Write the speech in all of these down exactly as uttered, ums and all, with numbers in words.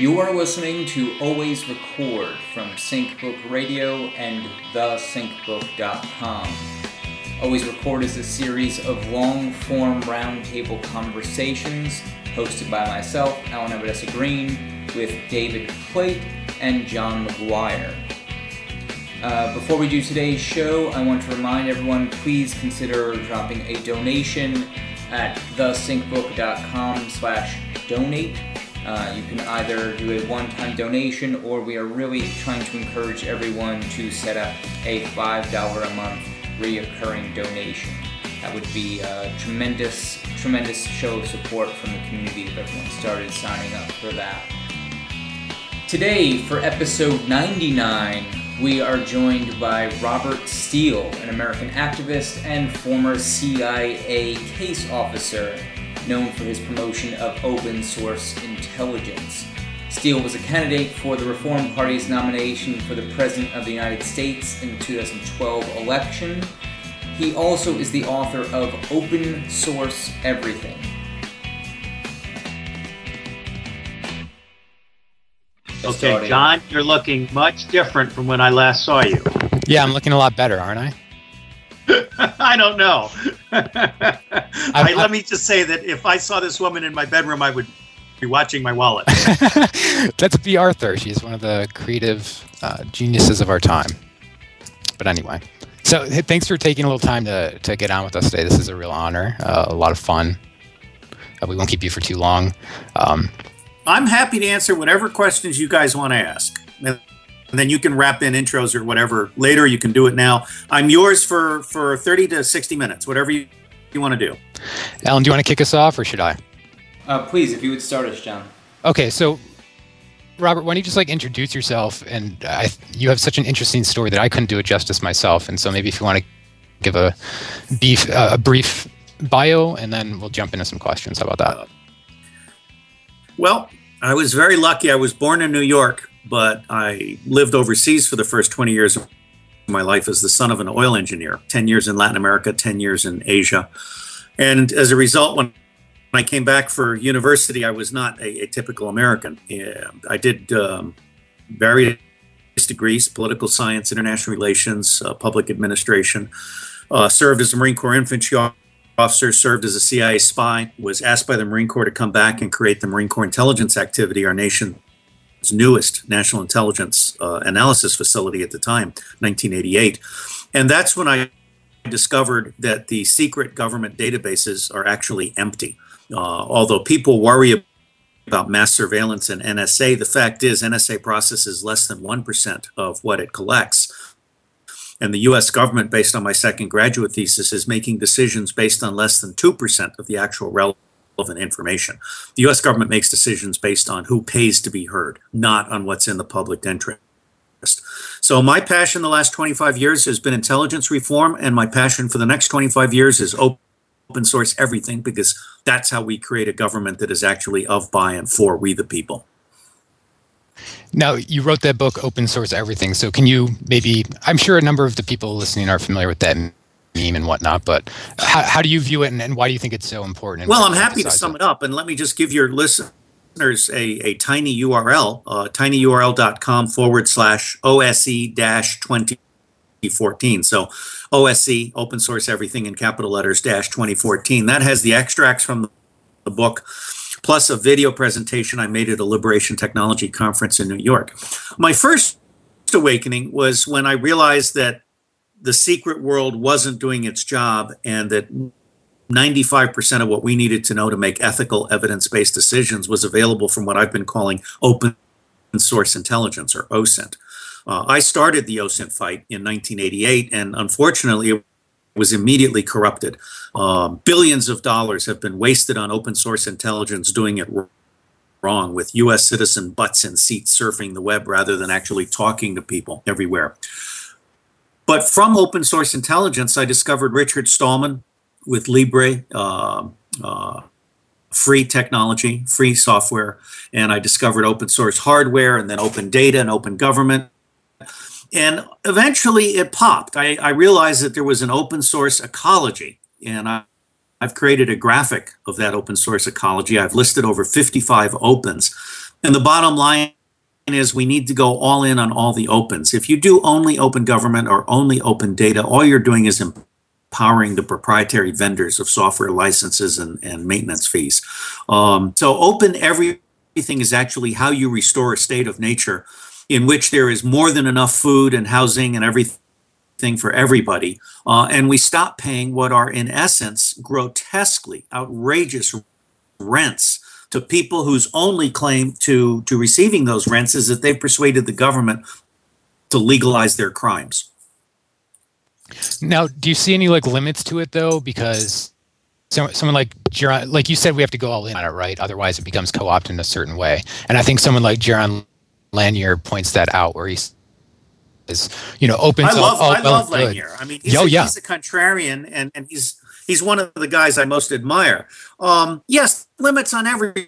You are listening to Always Record from SyncBook Radio and the sync book dot com. Always Record is a series of long-form roundtable conversations hosted by myself, Alan Abbadessa Green, with David Plate and John McGuire. Uh, before we do today's show, I want to remind everyone, please consider dropping a donation at the sync book dot com slash donate. Uh, you can either do a one-time donation, or we are really trying to encourage everyone to set up a five dollars a month reoccurring donation. That would be a tremendous, tremendous show of support from the community if everyone started signing up for that. Today, for episode ninety-nine, we are joined by Robert Steele, an American activist and former C I A case officer, known for his promotion of open source intelligence. Steele was a candidate for the Reform Party's nomination for the President of the United States in the two thousand twelve election. He also is the author of Open Source Everything. Okay, John, you're looking much different from when I last saw you. Yeah, I'm looking a lot better, aren't I? I don't know. I, I, let me just say that if I saw this woman in my bedroom, I would be watching my wallet. That's Bea Arthur. She's one of the creative uh, geniuses of our time. But anyway, so hey, thanks for taking a little time to, to get on with us today. This is a real honor, uh, a lot of fun. Uh, we won't keep you for too long. Um, I'm happy to answer whatever questions you guys want to ask. And then you can wrap in intros or whatever later. You can do it now. I'm yours for, for thirty to sixty minutes, whatever you, you want to do. Alan, do you want to kick us off, or should I? Uh, please, if you would start us, John. Okay, so Robert, why don't you just like introduce yourself? And I, you have such an interesting story that I couldn't do it justice myself. And so maybe if you want to give a, beef, uh, a brief bio, and then we'll jump into some questions. How about that? Well, I was very lucky. I was born in New York, but I lived overseas for the first twenty years of my life as the son of an oil engineer, ten years in Latin America, ten years in Asia. And as a result, when I came back for university, I was not a, a typical American. Yeah, I did um, various degrees, political science, international relations, uh, public administration, uh, served as a Marine Corps infantry officer, served as a C I A spy, was asked by the Marine Corps to come back and create the Marine Corps Intelligence Activity, our nation's newest national intelligence uh, analysis facility at the time, nineteen eighty-eight. And that's when I discovered that the secret government databases are actually empty. Uh, although people worry about mass surveillance and N S A, the fact is N S A processes less than one percent of what it collects. And the U S government, based on my second graduate thesis, is making decisions based on less than two percent of the actual relevant information. The U S government makes decisions based on who pays to be heard, not on what's in the public interest. So my passion the last twenty-five years has been intelligence reform, and my passion for the next twenty-five years is open source everything, because that's how we create a government that is actually of, by, and for we the people. Now, you wrote that book, Open Source Everything. So can you maybe, I'm sure a number of the people listening are familiar with that meme and whatnot, but how, how do you view it, and, and why do you think it's so important? Well, I'm happy to sum it up, and let me just give your listeners a, a tiny U R L, uh, tinyurl.com forward slash OSE dash 2014. So O S E, Open Source Everything in capital letters, dash twenty fourteen. That has the extracts from the book, plus a video presentation I made at a Liberation Technology conference in New York. My first awakening was when I realized that the secret world wasn't doing its job, and that ninety-five percent of what we needed to know to make ethical, evidence-based decisions was available from what I've been calling open source intelligence, or O S I N T. Uh, I started the O S I N T fight in nineteen eighty-eight, and unfortunately, it was immediately corrupted. Um, billions of dollars have been wasted on open source intelligence doing it wrong, with U S citizen butts in seats surfing the web rather than actually talking to people everywhere. But from open source intelligence, I discovered Richard Stallman with Libre, uh, uh, free technology, free software, and I discovered open source hardware, and then open data and open government. And eventually it popped. I, I realized that there was an open source ecology, and I, I've created a graphic of that open source ecology. I've listed over fifty-five opens. And the bottom line is we need to go all in on all the opens. If you do only open government or only open data, all you're doing is empowering the proprietary vendors of software licenses and, and maintenance fees. Um, so open everything is actually how you restore a state of nature in which there is more than enough food and housing and everything for everybody, uh, and we stop paying what are in essence grotesquely outrageous rents to people whose only claim to to receiving those rents is that they've persuaded the government to legalize their crimes. Now, do you see any like limits to it though? Because so, someone like Jaron, like you said, we have to go all in on it, right? Otherwise, it becomes co-opted in a certain way. And I think someone like Jaron Lanier points that out, where he's is, you know, open. I love, all, I well love Lanier. I mean, he's, Yo, a, yeah. he's a contrarian, and, and he's he's one of the guys I most admire. Um, yes, limits on everything,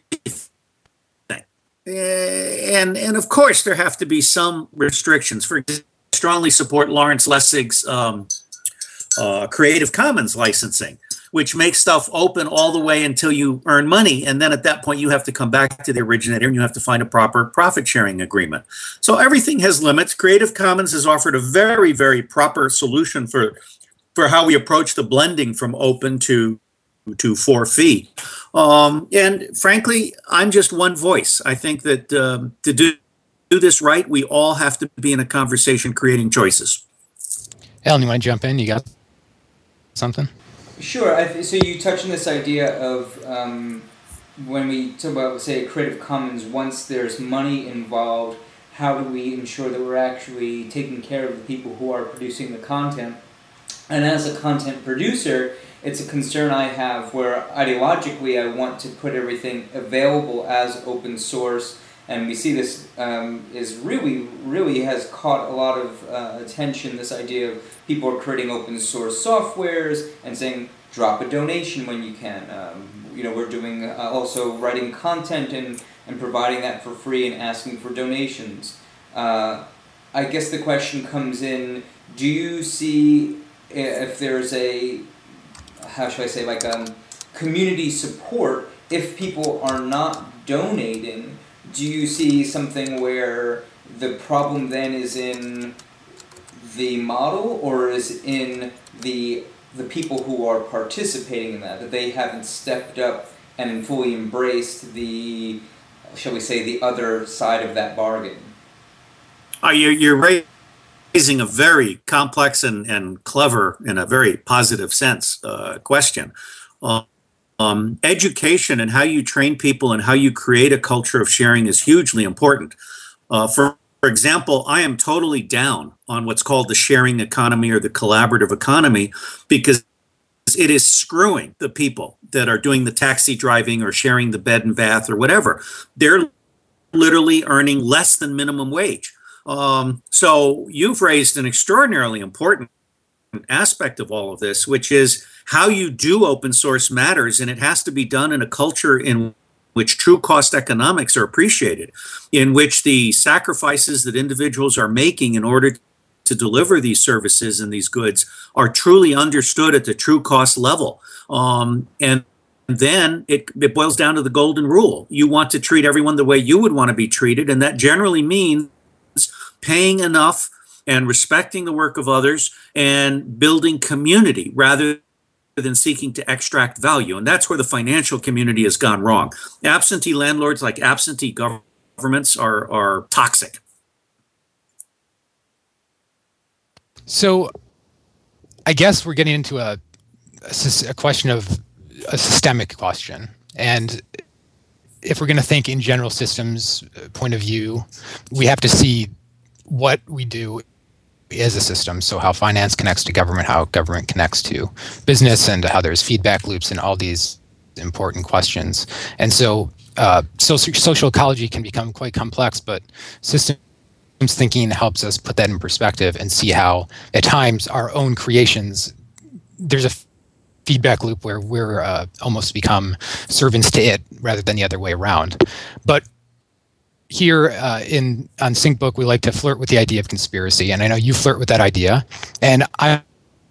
and and of course there have to be some restrictions. For example, I strongly support Lawrence Lessig's um, uh, Creative Commons licensing, which makes stuff open all the way until you earn money. And then at that point, you have to come back to the originator and you have to find a proper profit sharing agreement. So everything has limits. Creative Commons has offered a very, very proper solution for, for how we approach the blending from open to, to for fee. Um, and frankly, I'm just one voice. I think that um, to do, do this right, we all have to be in a conversation creating choices. Ellen, you want to jump in? You got something? Sure. I th- so you touched on this idea of um, when we talk about, say, Creative Commons, once there's money involved, how do we ensure that we're actually taking care of the people who are producing the content? And as a content producer, it's a concern I have where ideologically I want to put everything available as open source. And we see this um, is really, really has caught a lot of uh, attention, this idea of people are creating open source softwares and saying, drop a donation when you can. Um, you know, we're doing uh, also writing content and, and providing that for free and asking for donations. Uh, I guess the question comes in, do you see if there's a, how should I say, like um, community support if people are not donating? Do you see something where the problem then is in the model or is in the the people who are participating in that, that they haven't stepped up and fully embraced the, shall we say, the other side of that bargain? Uh, you're, you're raising a very complex and, and clever, in a very positive sense, uh, question. Uh, Um, education and how you train people and how you create a culture of sharing is hugely important. Uh, for, for example, I am totally down on what's called the sharing economy or the collaborative economy because it is screwing the people that are doing the taxi driving or sharing the bed and bath or whatever. They're literally earning less than minimum wage. Um, so you've raised an extraordinarily important aspect of all of this, which is how you do open source matters, and it has to be done in a culture in which true cost economics are appreciated, in which the sacrifices that individuals are making in order to deliver these services and these goods are truly understood at the true cost level. Um, and then it, it boils down to the golden rule. You want to treat everyone the way you would want to be treated, and that generally means paying enough and respecting the work of others and building community rather than seeking to extract value. And that's where the financial community has gone wrong. Absentee landlords, like absentee governments, are, are toxic. So I guess we're getting into a, a, a question of a systemic question. And if we're going to think in general systems point of view, we have to see what we do as a system. So how finance connects to government, how government connects to business, and how there's feedback loops and all these important questions. And so uh, social, social ecology can become quite complex, but systems thinking helps us put that in perspective and see how at times our own creations, there's a feedback loop where we're uh, almost become servants to it rather than the other way around. But here uh, in on SyncBook, we like to flirt with the idea of conspiracy, and I know you flirt with that idea. And I'm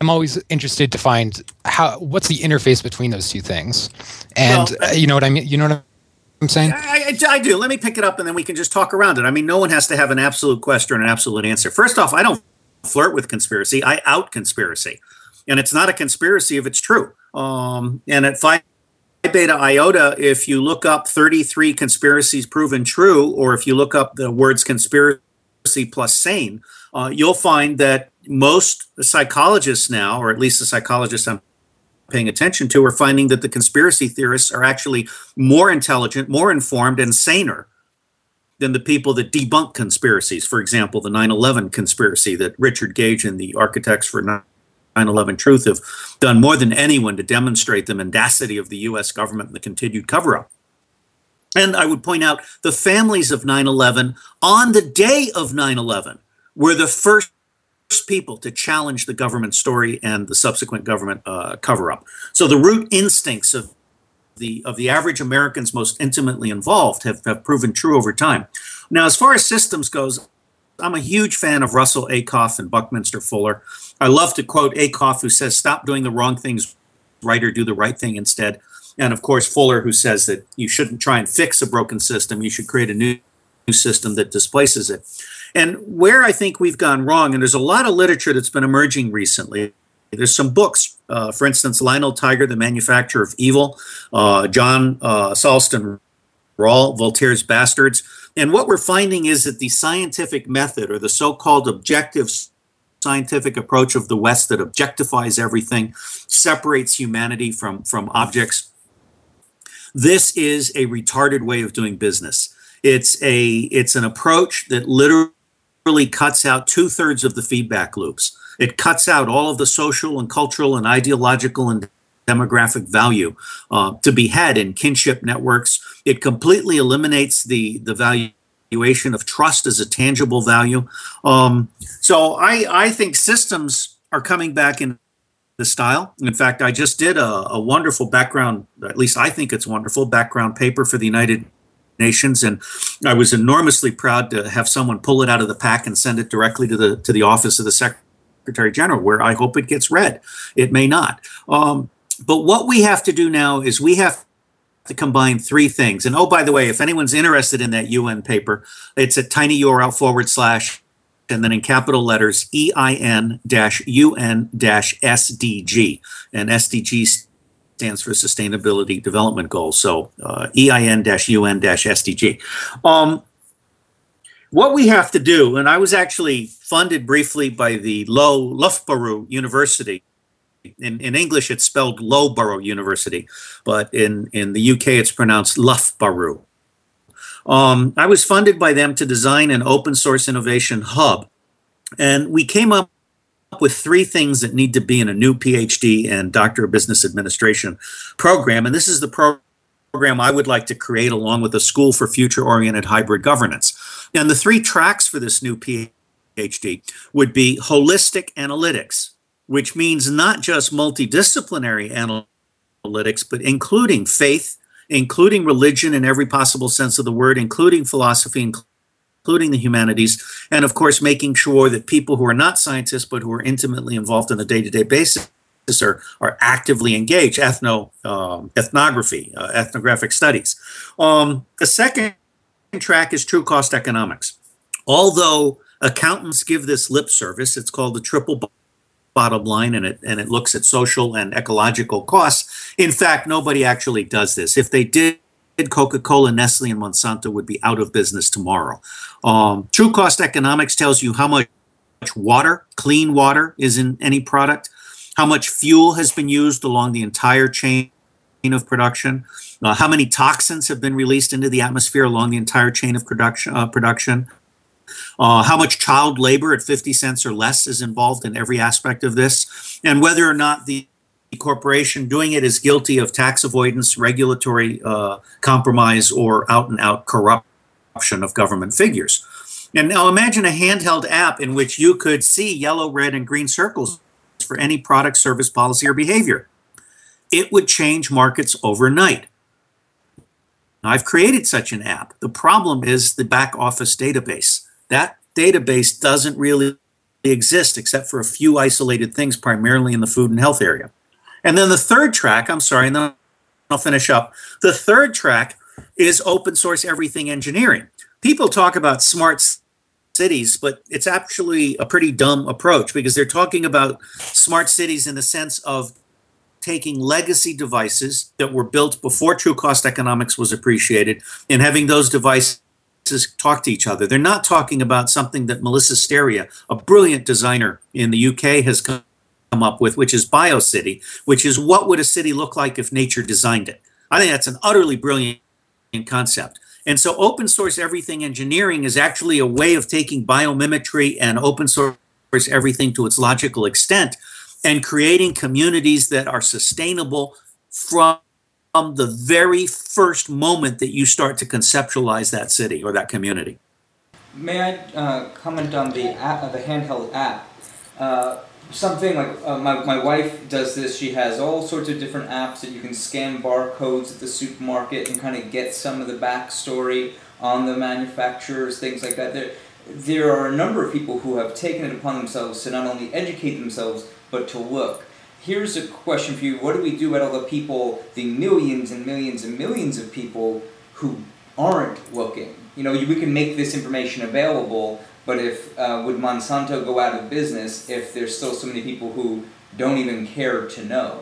I'm always interested to find how what's the interface between those two things, and well, uh, you know what I mean. You know what I'm saying? I, I, I do. Let me pick it up, and then we can just talk around it. I mean, no one has to have an absolute question or an absolute answer. First off, I don't flirt with conspiracy. I out conspiracy, and it's not a conspiracy if it's true. Um, and at Phi Beta Iota, if you look up thirty-three conspiracies proven true, or if you look up the words conspiracy plus sane, uh, you'll find that most psychologists now, or at least the psychologists I'm paying attention to, are finding that the conspiracy theorists are actually more intelligent, more informed, and saner than the people that debunk conspiracies. For example, the nine eleven conspiracy that Richard Gage and the architects for nine eleven Truth have done more than anyone to demonstrate the mendacity of the U S government and the continued cover-up. And I would point out the families of nine eleven on the day of nine eleven were the first people to challenge the government story and the subsequent government uh, cover-up. So the root instincts of the of the average Americans most intimately involved have, have proven true over time. Now, as far as systems goes, I'm a huge fan of Russell Ackoff and Buckminster Fuller. I love to quote Ackoff, who says, "Stop doing the wrong things right, or do the right thing instead." And of course, Fuller, who says that you shouldn't try and fix a broken system. You should create a new, new system that displaces it. And where I think we've gone wrong, and there's a lot of literature that's been emerging recently. There's some books, uh, for instance, Lionel Tiger, The Manufacture of Evil, uh, John uh, Salston Rawl, Voltaire's Bastards. And what we're finding is that the scientific method, or the so-called objective scientific approach of the West that objectifies everything, separates humanity from, from objects, this is a retarded way of doing business. It's a it's an approach that literally cuts out two-thirds of the feedback loops. It cuts out all of the social and cultural and ideological and demographic value uh, to be had in kinship networks. It completely eliminates the, the valuation of trust as a tangible value. Um, so I, I think systems are coming back in the style. In fact, I just did a, a wonderful background, at least I think it's wonderful, background paper for the United Nations, and I was enormously proud to have someone pull it out of the pack and send it directly to the to the office of the Secretary General, where I hope it gets read. It may not. Um, but what we have to do now is we have to combine three things. And oh, by the way, if anyone's interested in that U N paper, it's at tinyurl forward slash, and then in capital letters, E I N dash U N dash S D G. And S D G stands for Sustainability Development Goals. So uh, E I N dash U N dash S D G. Um, what we have to do, and I was actually funded briefly by the Low Loughborough University. In, in English, it's spelled Loughborough University, but in, in the U K, it's pronounced Loughborough. Um, I was funded by them to design an open source innovation hub, and we came up with three things that need to be in a new PhD and Doctor of Business Administration program, and this is the pro program I would like to create along with a School for Future-Oriented Hybrid Governance. And the three tracks for this new PhD would be holistic analytics, which means not just multidisciplinary analytics, but including faith, including religion in every possible sense of the word, including philosophy, including the humanities, and of course making sure that people who are not scientists but who are intimately involved on a day-to-day basis are, are actively engaged, ethno, um, ethnography, uh, ethnographic studies. Um, the second track is true cost economics. Although accountants give this lip service, it's called the triple bottom line, and it and it looks at social and ecological costs. In fact, nobody actually does this. If they did, Coca-Cola, Nestle, and Monsanto would be out of business tomorrow. Um, true cost economics tells you how much water, clean water, is in any product, how much fuel has been used along the entire chain of production, uh, how many toxins have been released into the atmosphere along the entire chain of production, uh, production. Uh, how much child labor at fifty cents or less is involved in every aspect of this, and whether or not the corporation doing it is guilty of tax avoidance, regulatory uh, compromise, or out-and-out corruption of government figures. And now imagine a handheld app in which you could see yellow, red, and green circles for any product, service, policy, or behavior. It would change markets overnight. Now, I've created such an app. The problem is the back office database. That database doesn't really exist except for a few isolated things, primarily in the food and health area. And then the third track, I'm sorry, and then I'll finish up. The third track is open source everything engineering. People talk about smart cities, but it's actually a pretty dumb approach because they're talking about smart cities in the sense of taking legacy devices that were built before true cost economics was appreciated and having those devices talk to each other. They're not talking about something that Melissa Steria, a brilliant designer in the U K, has come up with, which is BioCity, which is what would a city look like if nature designed it. I think that's an utterly brilliant concept. And so open source everything engineering is actually a way of taking biomimicry and open source everything to its logical extent and creating communities that are sustainable from the very first moment that you start to conceptualize that city or that community. May I uh, comment on the app, uh, the handheld app? Uh, something like uh, my, my wife does this. She has all sorts of different apps that you can scan barcodes at the supermarket and kind of get some of the backstory on the manufacturers, things like that. There, there are a number of people who have taken it upon themselves to not only educate themselves, but to look. Here's a question for you. What do we do about all the people, the millions and millions and millions of people who aren't looking? You know, we can make this information available, but if uh, would Monsanto go out of business if there's still so many people who don't even care to know?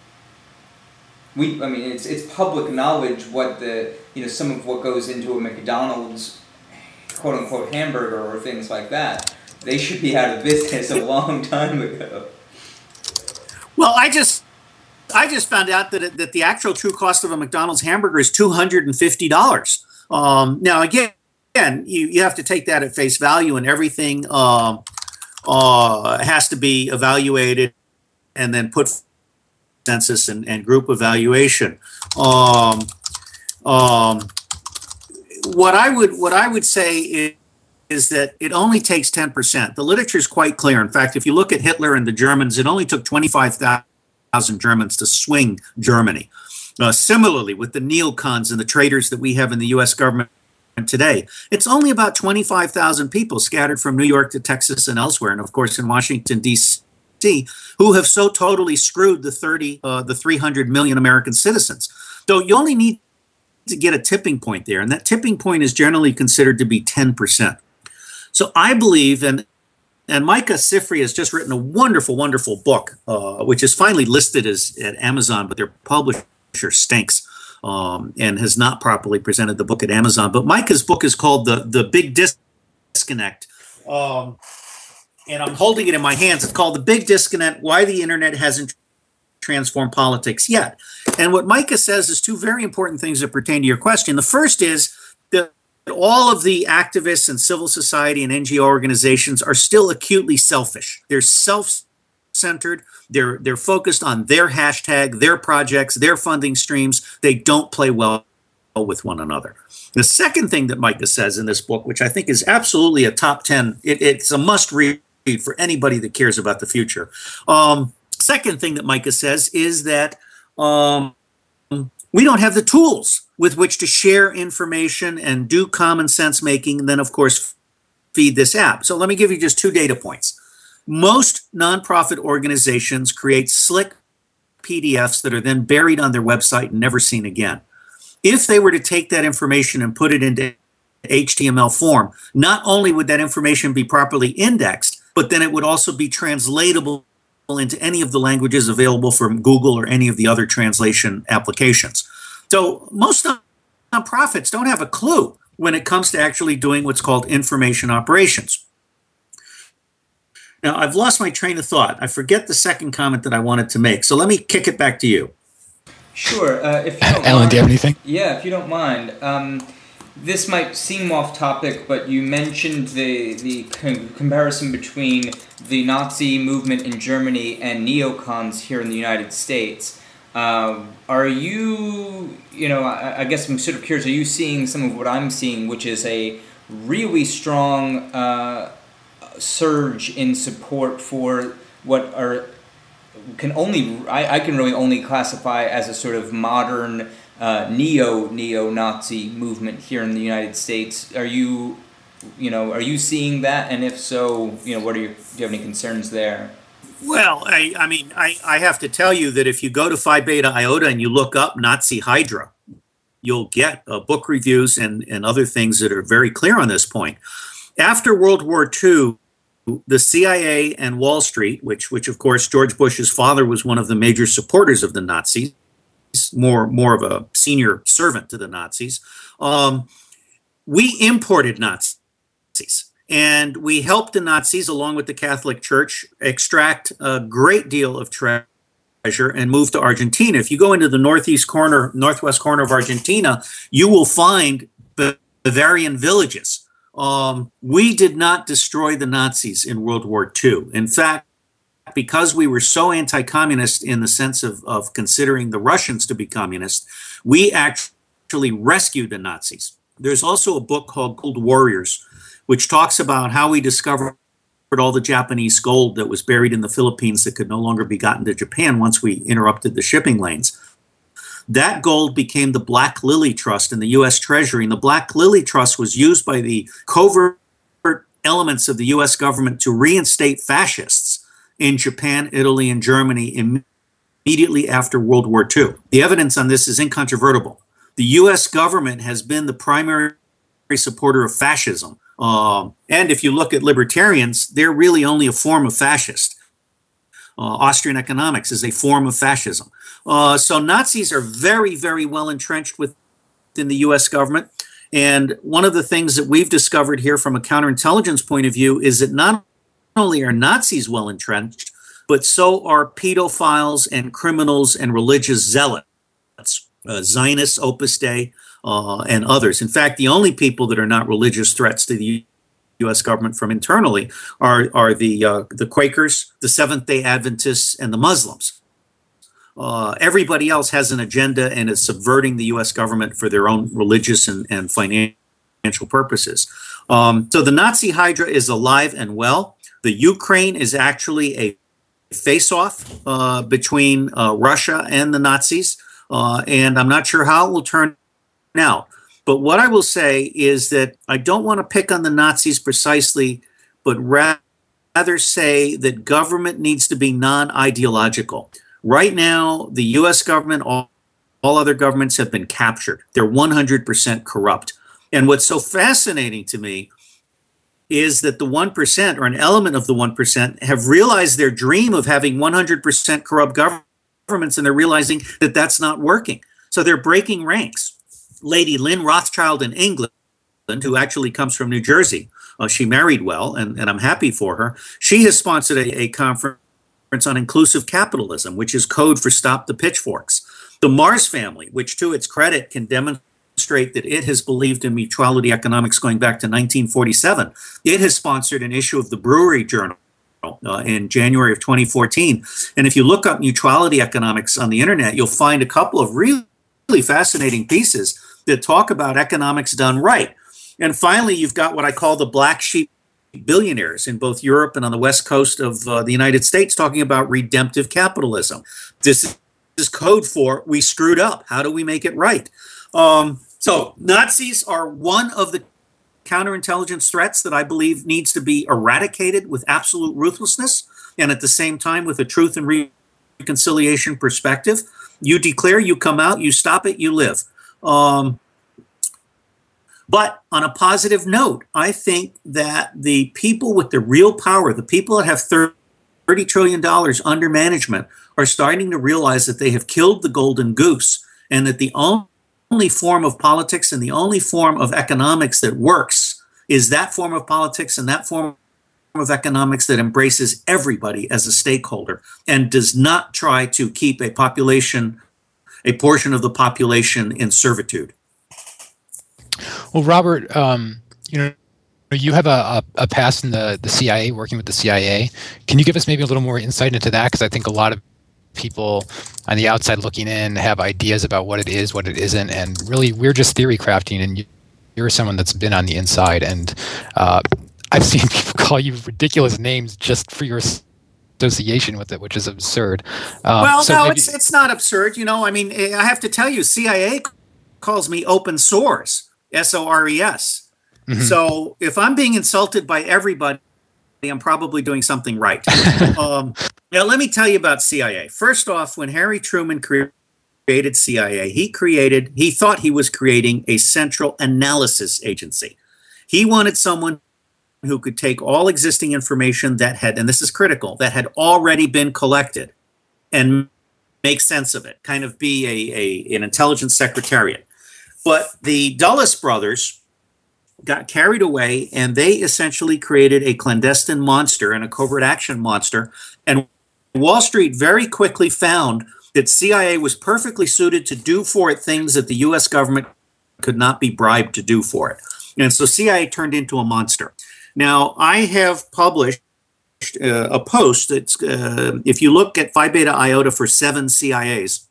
We, I mean, it's it's public knowledge what the, you know, some of what goes into a McDonald's quote unquote hamburger or things like that. They should be out of business a long time ago. Well, I just I just found out that it, that the actual true cost of a McDonald's hamburger is two hundred fifty dollars. Um, now, again, again you, you have to take that at face value, and everything um, uh, has to be evaluated and then put census and, and group evaluation. Um, um, what I would what I would say is, is that it only takes ten percent. The literature is quite clear. In fact, if you look at Hitler and the Germans, it only took twenty-five thousand Germans to swing Germany. Uh, similarly, with the neocons and the traitors that we have in the U S government today, it's only about twenty-five thousand people scattered from New York to Texas and elsewhere, and of course in Washington, D C, who have so totally screwed the thirty, uh, the three hundred million American citizens. So you only need to get a tipping point there, and that tipping point is generally considered to be ten percent. So I believe, and and Micah Sifry has just written a wonderful, wonderful book, uh, which is finally listed as at Amazon, but their publisher stinks um, and has not properly presented the book at Amazon. But Micah's book is called The the Big Disconnect, um, and I'm holding it in my hands. It's called The Big Disconnect: Why the Internet Hasn't Transformed Politics Yet. And what Micah says is two very important things that pertain to your question. The first is that all of the activists and civil society and N G O organizations are still acutely selfish. They're self-centered. They're they're focused on their hashtag, their projects, their funding streams. They don't play well with one another. The second thing that Micah says in this book, which I think is absolutely a top ten, it, it's a must-read for anybody that cares about the future. Um, second thing that Micah says is that um, we don't have the tools with which to share information and do common sense making, and then, of course, feed this app. So let me give you just two data points. Most nonprofit organizations create slick P D Fs that are then buried on their website and never seen again. If they were to take that information and put it into H T M L form, not only would that information be properly indexed, but then it would also be translatable into any of the languages available from Google or any of the other translation applications. So most nonprofits don't have a clue when it comes to actually doing what's called information operations. Now, I've lost my train of thought. I forget the second comment that I wanted to make. So let me kick it back to you. Sure. Uh, if you don't Alan, mind, do you have anything? Yeah, if you don't mind. Um, this might seem off topic, but you mentioned the, the com- comparison between the Nazi movement in Germany and neocons here in the United States. Uh, are you, you know, I, I guess I'm sort of curious, are you seeing some of what I'm seeing, which is a really strong uh, surge in support for what are, can only, I, I can really only classify as a sort of modern uh, neo, neo-Nazi movement here in the United States. Are you You know, are you seeing that? And if so, you know, what are your, do you have any concerns there? Well, I, I mean, I, I have to tell you that if you go to Phi Beta Iota and you look up Nazi Hydra, you'll get uh, book reviews and, and other things that are very clear on this point. After World War Two, the C I A and Wall Street, which, which of course, George Bush's father was one of the major supporters of the Nazis, more, more of a senior servant to the Nazis, um, we imported Nazis. And we helped the Nazis, along with the Catholic Church, extract a great deal of treasure and move to Argentina. If you go into the northeast corner, northwest corner of Argentina, you will find Bavarian villages. Um, we did not destroy the Nazis in World War Two. In fact, because we were so anti-communist in the sense of, of considering the Russians to be communist, we actually rescued the Nazis. There's also a book called Gold Warriors, which talks about how we discovered all the Japanese gold that was buried in the Philippines that could no longer be gotten to Japan once we interrupted the shipping lanes. That gold became the Black Lily Trust in the U S Treasury, and the Black Lily Trust was used by the covert elements of the U S government to reinstate fascists in Japan, Italy, and Germany immediately after World War Two. The evidence on this is incontrovertible. The U S government has been the primary supporter of fascism. Um, and if you look at libertarians, they're really only a form of fascist. Uh, Austrian economics is a form of fascism. Uh, so Nazis are very, very well entrenched within the U S government. And one of the things that we've discovered here from a counterintelligence point of view is that not only are Nazis well entrenched, but so are pedophiles and criminals and religious zealots, uh, Zionists, Opus Dei, Uh, and others. In fact, the only people that are not religious threats to the U S government from internally are, are the, uh, the Quakers, the Seventh-day Adventists, and the Muslims. Uh, everybody else has an agenda and is subverting the U S government for their own religious and, and financial purposes. Um, so the Nazi Hydra is alive and well. The Ukraine is actually a face-off uh, between uh, Russia and the Nazis, uh, and I'm not sure how it will turn now, but what I will say is that I don't want to pick on the Nazis precisely, but rather say that government needs to be non-ideological. Right now, the U S government, all, all other governments have been captured. They're one hundred percent corrupt. And what's so fascinating to me is that the one percent, or an element of the one percent, have realized their dream of having one hundred percent corrupt governments, and they're realizing that that's not working. So they're breaking ranks. Lady Lynn Rothschild in England, who actually comes from New Jersey, uh, she married well, and, and I'm happy for her. She has sponsored a, a conference on inclusive capitalism, which is code for Stop the Pitchforks. The Mars family, which to its credit can demonstrate that it has believed in mutuality economics going back to nineteen forty-seven, it has sponsored an issue of the Brewery Journal uh, in January of twenty fourteen. And if you look up mutuality economics on the internet, you'll find a couple of really, really fascinating pieces that talk about economics done right. And finally, you've got what I call the black sheep billionaires in both Europe and on the west coast of uh, the United States talking about redemptive capitalism. This is code for we screwed up. How do we make it right? Um, so Nazis are one of the counterintelligence threats that I believe needs to be eradicated with absolute ruthlessness, and at the same time with a truth and reconciliation perspective. You declare, you come out, you stop it, you live. Um, but on a positive note, I think that the people with the real power, the people that have thirty trillion dollars under management, are starting to realize that they have killed the golden goose, and that the only form of politics and the only form of economics that works is that form of politics and that form of economics that embraces everybody as a stakeholder and does not try to keep a population, a portion of the population in servitude. Well, Robert, um, you know, you have a, a, a past in the, the C I A, working with the C I A. Can you give us maybe a little more insight into that? Because I think a lot of people on the outside looking in have ideas about what it is, what it isn't, and really we're just theory crafting, and you, you're someone that's been on the inside. And uh, I've seen people call you ridiculous names just for your association with it, which is absurd. Um, well, so no, maybe- it's it's not absurd. You know, I mean, I have to tell you, C I A calls me open source, S O R E S. Mm-hmm. So if I'm being insulted by everybody, I'm probably doing something right. um, now, let me tell you about C I A. First off, when Harry Truman created C I A, he created, he thought he was creating a central analysis agency. He wanted someone who could take all existing information that had, and this is critical, that had already been collected and make sense of it, kind of be a, a an intelligence secretariat. But the Dulles brothers got carried away, and they essentially created a clandestine monster and a covert action monster. And Wall Street very quickly found that C I A was perfectly suited to do for it things that the U S government could not be bribed to do for it. And so C I A turned into a monster. Now, I have published uh, a post that's, uh, if you look at Phi Beta Iota for seven C I As,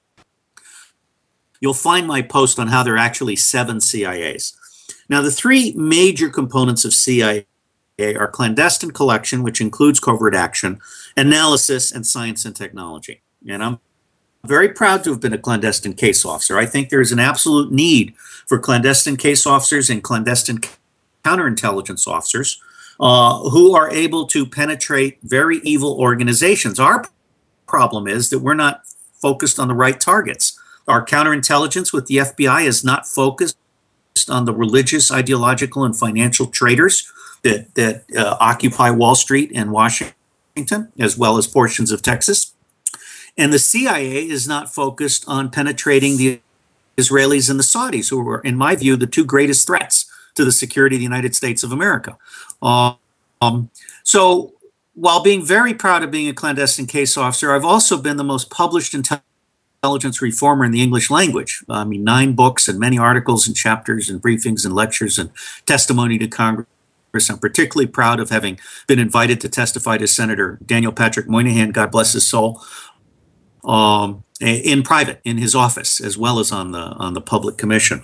you'll find my post on how there are actually seven C I As. Now, the three major components of C I A are clandestine collection, which includes covert action, analysis, and science and technology. And I'm very proud to have been a clandestine case officer. I think there's an absolute need for clandestine case officers and clandestine counterintelligence officers uh, who are able to penetrate very evil organizations. Our problem is that we're not focused on the right targets. Our counterintelligence with the F B I is not focused on the religious, ideological, and financial traders that, that uh, occupy Wall Street and Washington, as well as portions of Texas. And the C I A is not focused on penetrating the Israelis and the Saudis, who are, in my view, the two greatest threats to the security of the United States of America. Uh, um, so while being very proud of being a clandestine case officer, I've also been the most published intelligence reformer in the English language. I mean, nine books and many articles and chapters and briefings and lectures and testimony to Congress. I'm particularly proud of having been invited to testify to Senator Daniel Patrick Moynihan, God bless his soul, um, in private, in his office, as well as on the on the public commission.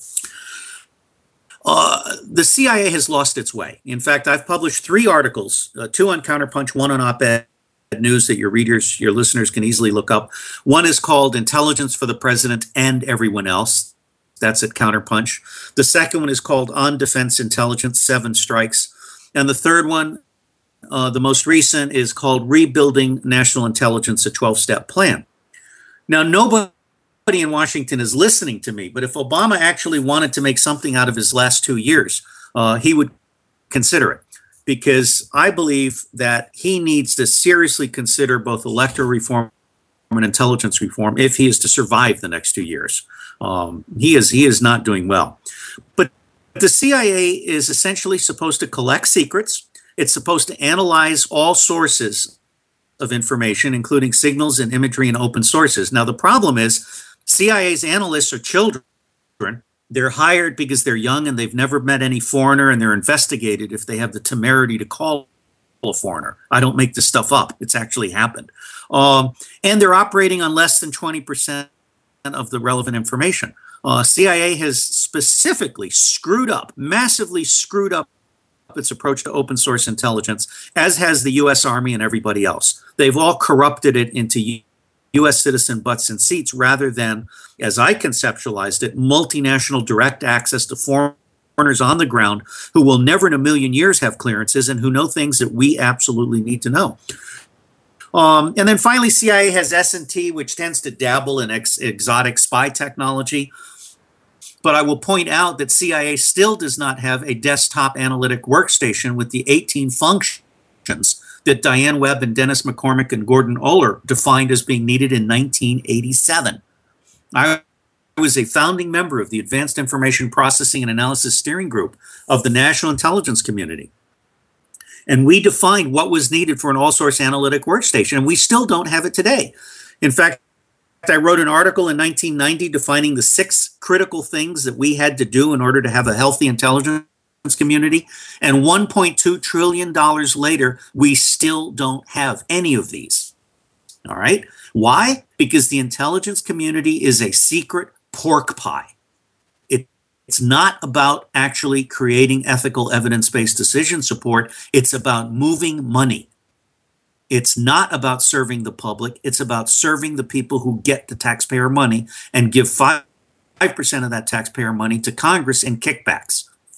Uh, the C I A has lost its way. In fact, I've published three articles, uh, two on Counterpunch, one on Op-Ed News that your readers, your listeners can easily look up. One is called Intelligence for the President and Everyone Else. That's at Counterpunch. The second one is called On Defense Intelligence, Seven Strikes. And the third one, uh, the most recent, is called Rebuilding National Intelligence, a twelve-Step Plan. Now, nobody in Washington is listening to me, but if Obama actually wanted to make something out of his last two years, uh, he would consider it. Because I believe that he needs to seriously consider both electoral reform and intelligence reform if he is to survive the next two years. Um, he is he is not doing well. But the C I A is essentially supposed to collect secrets. It's supposed to analyze all sources of information, including signals and imagery and open sources. Now, the problem is C I A's analysts are children. They're hired because they're young and they've never met any foreigner, and they're investigated if they have the temerity to call a foreigner. I don't make this stuff up. It's actually happened. Um, and they're operating on less than twenty percent of the relevant information. Uh, C I A has specifically screwed up, massively screwed up its approach to open source intelligence, as has the U S Army and everybody else. They've all corrupted it into U S citizen butts and seats rather than, as I conceptualized it, multinational direct access to foreigners on the ground who will never in a million years have clearances and who know things that we absolutely need to know. Um, and then finally, C I A has S and T, which tends to dabble in ex- exotic spy technology. But I will point out that C I A still does not have a desktop analytic workstation with the eighteen functions that Diane Webb and Dennis McCormick and Gordon Oller defined as being needed in nineteen eighty-seven. I was a founding member of the Advanced Information Processing and Analysis Steering Group of the National Intelligence Community. And we defined what was needed for an all-source analytic workstation, and we still don't have it today. In fact, I wrote an article in nineteen ninety defining the six critical things that we had to do in order to have a healthy intelligence community, and one point two trillion dollars later, we still don't have any of these. All right? Why? Because the intelligence community is a secret pork pie. It, it's not about actually creating ethical evidence-based decision support. It's about moving money. It's not about serving the public. It's about serving the people who get the taxpayer money and give five percent of that taxpayer money to Congress in kickbacks.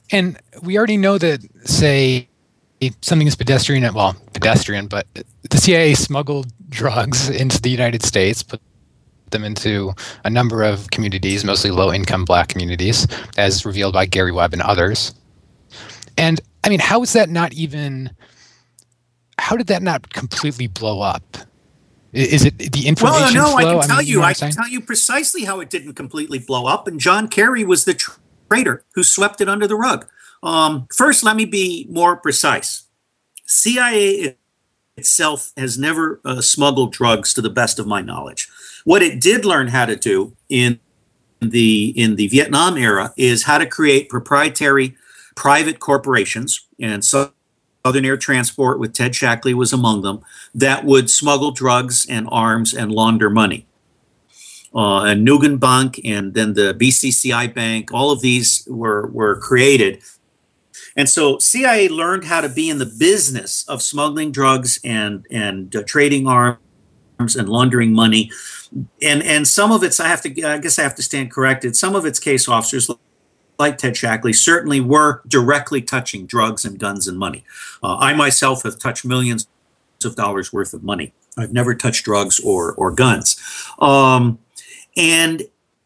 And we already know that, say, something is pedestrian, well, pedestrian, but the C I A smuggled drugs into the United States, put them into a number of communities, mostly low-income Black communities, as revealed by Gary Webb and others. And, I mean, how is that not even, how did that not completely blow up? Is it the information flow? Well, no, flow? I can tell I mean, you, you know I can tell you precisely how it didn't completely blow up, and John Kerry was the traitor who swept it under the rug. Um, first, let me be more precise. C I A itself has never uh, smuggled drugs, to the best of my knowledge. What it did learn how to do in the in the Vietnam era is how to create proprietary private corporations, and so Southern Air Transport with Ted Shackley was among them, that would smuggle drugs and arms and launder money. Uh, and Nugan Bank and then the B C C I Bank, all of these were, were created. And so C I A learned how to be in the business of smuggling drugs and, and uh, trading arms and laundering money. And, and some of it's, I have to, I guess I have to stand corrected, some of its case officers, like Ted Shackley, certainly were directly touching drugs and guns and money. Uh, I myself have touched millions of dollars worth of money. I've never touched drugs or, or guns. Um, and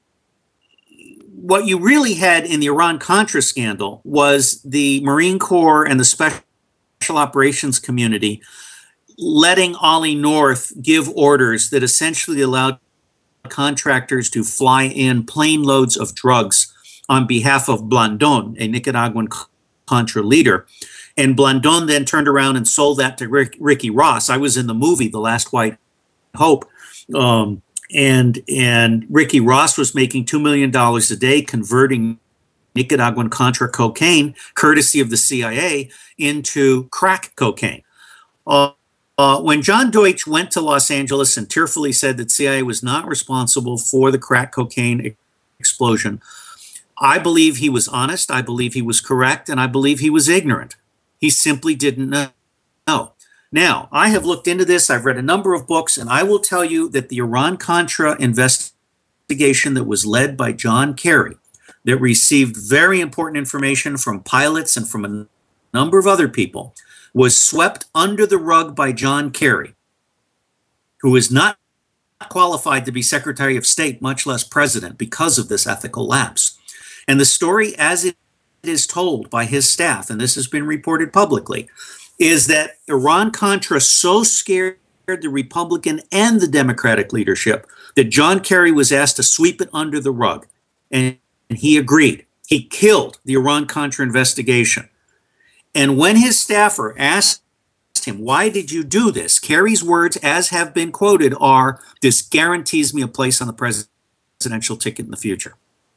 what you really had in the Iran-Contra scandal was the Marine Corps and the Special Operations community letting Ollie North give orders that essentially allowed contractors to fly in plane loads of drugs on behalf of Blandón, a Nicaraguan Contra leader. And Blandón then turned around and sold that to Rick, Ricky Ross. I was in the movie The Last White Hope. Um, and and Ricky Ross was making two million dollars a day converting Nicaraguan Contra cocaine, courtesy of the C I A, into crack cocaine. Uh, uh, when John Deutsch went to Los Angeles and tearfully said that C I A was not responsible for the crack cocaine e- explosion, I believe he was honest, I believe he was correct, and I believe he was ignorant. He simply didn't know. Now, I have looked into this, I've read a number of books, and I will tell you that the Iran-Contra investigation that was led by John Kerry, that received very important information from pilots and from a number of other people, was swept under the rug by John Kerry, who is not qualified to be Secretary of State, much less President, because of this ethical lapse. And the story as it is told by his staff, and this has been reported publicly, is that Iran-Contra so scared the Republican and the Democratic leadership that John Kerry was asked to sweep it under the rug. And he agreed. He killed the Iran-Contra investigation. And when his staffer asked him, why did you do this? Kerry's words, as have been quoted, are, this guarantees me a place on the presidential ticket in the future.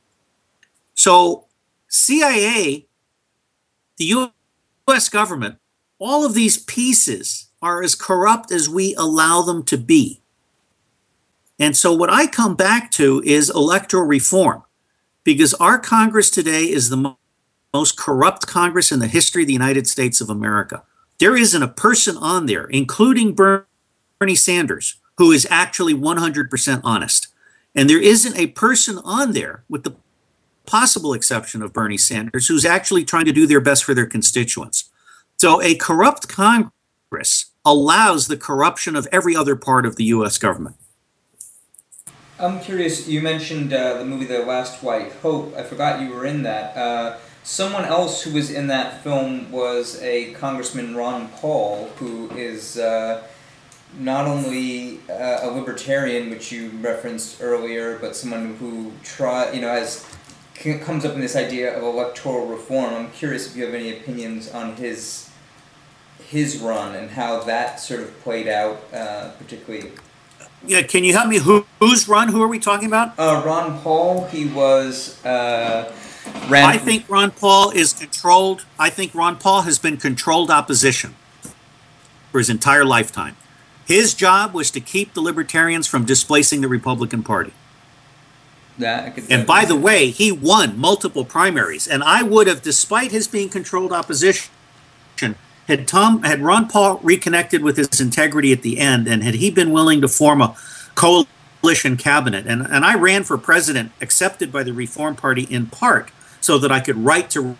So C I A, the U S government, all of these pieces are as corrupt as we allow them to be. And so what I come back to is electoral reform, because our Congress today is the mo- most corrupt Congress in the history of the United States of America. There isn't a person on there, including Bernie Sanders, who is actually one hundred percent honest. And there isn't a person on there, with the possible exception of Bernie Sanders, who's actually trying to do their best for their constituents. So a corrupt Congress allows the corruption of every other part of the U S government. I'm curious, you mentioned uh, the movie The Last White Hope. I forgot you were in that. Uh, someone else who was in that film was a Congressman, Ron Paul, who is uh, not only uh, a libertarian, which you referenced earlier, but someone who try, you know, has comes up in this idea of electoral reform. I'm curious if you have any opinions on his his run and how that sort of played out, uh, particularly. Yeah, can you help me? Who, whose run? Who are we talking about? Uh, Ron Paul. He was. Uh, ran- I think Ron Paul is controlled. I think Ron Paul has been controlled opposition for his entire lifetime. His job was to keep the libertarians from displacing the Republican Party. That I could and by the way, he won multiple primaries. And I would have, despite his being controlled opposition, had Tom, had Ron Paul reconnected with his integrity at the end, and had he been willing to form a coalition cabinet, and, and I ran for president, accepted by the Reform Party in part, so that I could write to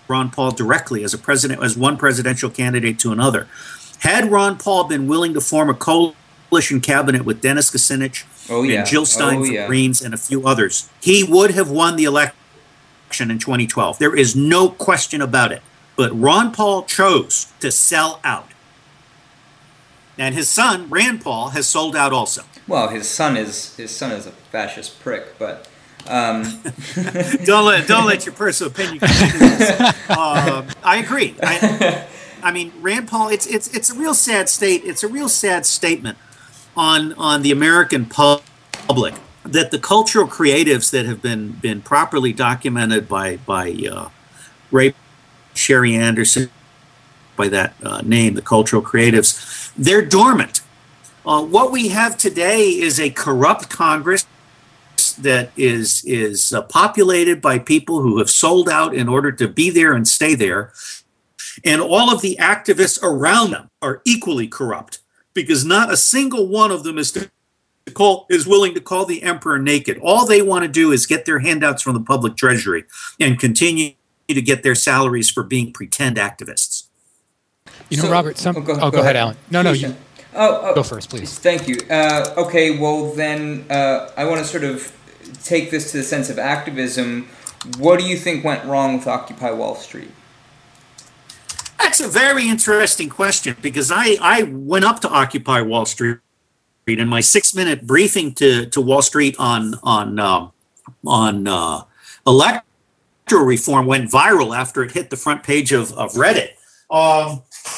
Ron Paul directly as a president, as one presidential candidate to another. Had Ron Paul been willing to form a coalition cabinet with Dennis Kucinich oh, yeah. and Jill Stein oh, for yeah. Greens and a few others, he would have won the election in twenty twelve. There is no question about it. But Ron Paul chose to sell out. And his son, Rand Paul, has sold out also. Well, his son is his son is a fascist prick, but um. don't let don't let your personal opinion come into this. Uh, I agree. I, I mean, Rand Paul. It's it's it's a real sad state. It's a real sad statement on on the American public that the cultural creatives that have been been properly documented by by uh, Ray Sherry Anderson, by that uh, name, the cultural creatives, they're dormant. Uh, what we have today is a corrupt Congress that is is uh, populated by people who have sold out in order to be there and stay there. And all of the activists around them are equally corrupt because not a single one of them is to call, is willing to call the emperor naked. All they want to do is get their handouts from the public treasury and continue to get their salaries for being pretend activists. You know, so, Robert, some, oh, go, oh, go, go ahead, Alan. No, no, you oh, oh, go first, please. Thank you. Uh, okay, well then uh, I want to sort of take this to the sense of activism. What do you think went wrong with Occupy Wall Street? That's a very interesting question because I, I went up to Occupy Wall Street in my six-minute briefing to, to Wall Street on on um, on uh, electoral reform went viral after it hit the front page of, of Reddit. Um,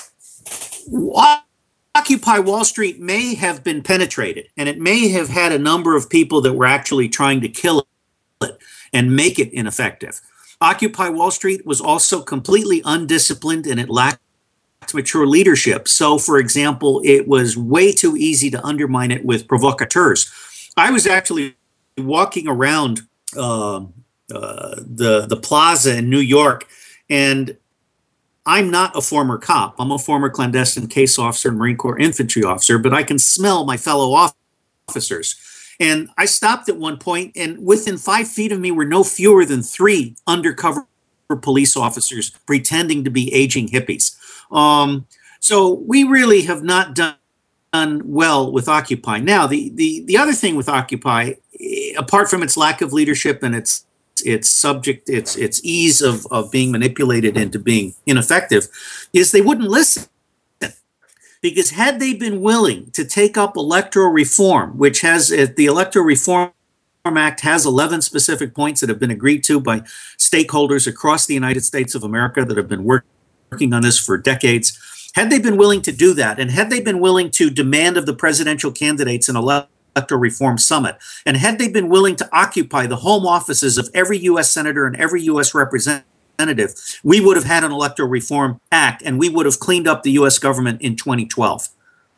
Occupy Wall Street may have been penetrated, and it may have had a number of people that were actually trying to kill it and make it ineffective. Occupy Wall Street was also completely undisciplined and it lacked mature leadership. So, for example, it was way too easy to undermine it with provocateurs. I was actually walking around uh, uh, the, the plaza in New York, and I'm not a former cop. I'm a former clandestine case officer and Marine Corps infantry officer, but I can smell my fellow officers. And I stopped at one point, and within five feet of me were no fewer than three undercover police officers pretending to be aging hippies. Um, so we really have not done, done well with Occupy. Now, the, the, the other thing with Occupy, apart from its lack of leadership and its its subject, its its ease of, of being manipulated into being ineffective, is they wouldn't listen. Because had they been willing to take up electoral reform, which has uh, the Electoral Reform Act has eleven specific points that have been agreed to by stakeholders across the United States of America that have been work, working on this for decades. Had they been willing to do that, and had they been willing to demand of the presidential candidates an electoral reform summit, and had they been willing to occupy the home offices of every U S senator and every U S representative, we would have had an Electoral Reform Act, and we would have cleaned up the U S government in twenty twelve.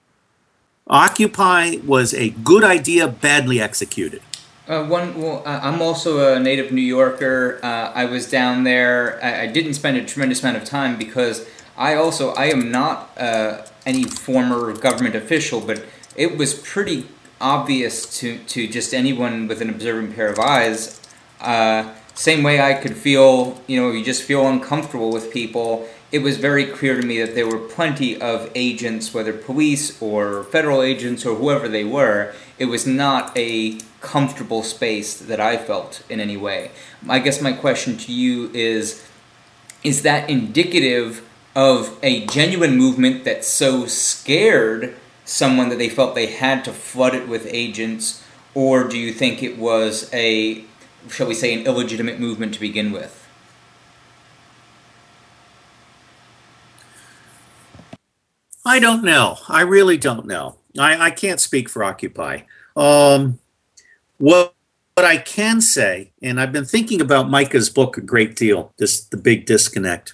Occupy was a good idea, badly executed. Uh, one, well, I'm also a native New Yorker. Uh, I was down there. I, I didn't spend a tremendous amount of time because I also, I am not uh, any former government official, but it was pretty obvious to, to just anyone with an observant pair of eyes. Uh, Same way I could feel, you know, you just feel uncomfortable with people. It was very clear to me that there were plenty of agents, whether police or federal agents or whoever they were. It was not a comfortable space that I felt in any way. I guess my question to you is, is that indicative of a genuine movement that so scared someone that they felt they had to flood it with agents, or do you think it was a, shall we say, an illegitimate movement to begin with? I don't know. I really don't know. I, I can't speak for Occupy. Um, what, what I can say, and I've been thinking about Micah's book a great deal, this The Big Disconnect.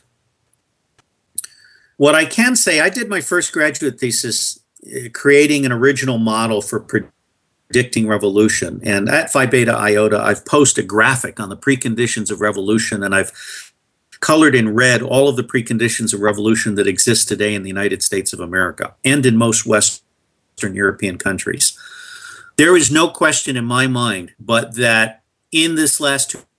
What I can say, I did my first graduate thesis uh, creating an original model for predicting revolution. And at Phi Beta Iota, I've posted a graphic on the preconditions of revolution, and I've colored in red all of the preconditions of revolution that exist today in the United States of America and in most Western European countries. There is no question in my mind but that in this last two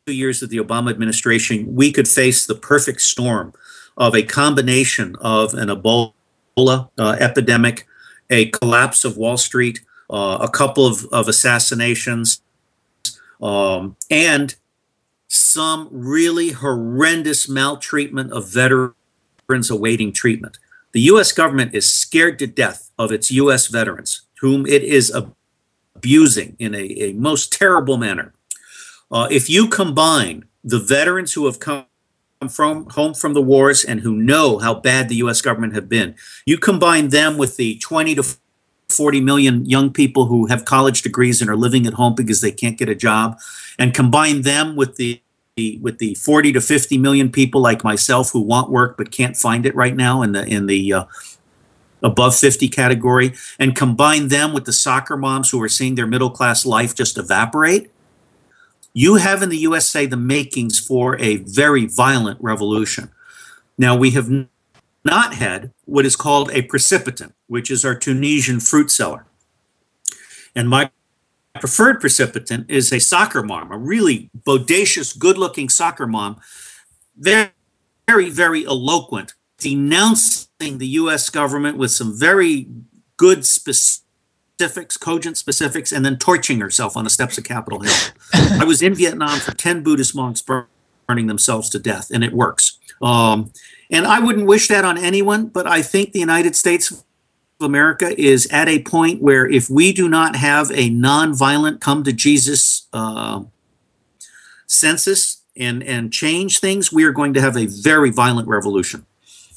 years of the Obama administration, we could face the perfect storm of a combination of an Ebola uh, epidemic, a collapse of Wall Street, uh, a couple of, of assassinations, um, and some really horrendous maltreatment of veterans awaiting treatment. The U S government is scared to death of its U S veterans, whom it is abusing in a, a most terrible manner. Uh, if you combine the veterans who have come from home from the wars and who know how bad the U S government have been, you combine them with the twenty to forty million young people who have college degrees and are living at home because they can't get a job, and combine them with the with the forty to fifty million people like myself who want work but can't find it right now in the in the uh, above fifty category, and combine them with the soccer moms who are seeing their middle class life just evaporate, you have in the U S A the makings for a very violent revolution. Now, we have n- not had what is called a precipitant, which is our Tunisian fruit seller. And my preferred precipitant is a soccer mom, a really bodacious, good-looking soccer mom, very, very, very eloquent, denouncing the U S government with some very good specifics, cogent specifics, and then torching herself on the steps of Capitol Hill. I was in Vietnam for ten Buddhist monks burning themselves to death, and it works. Um, and I wouldn't wish that on anyone, but I think the United States America is at a point where if we do not have a nonviolent come to Jesus uh, census and, and change things, we are going to have a very violent revolution.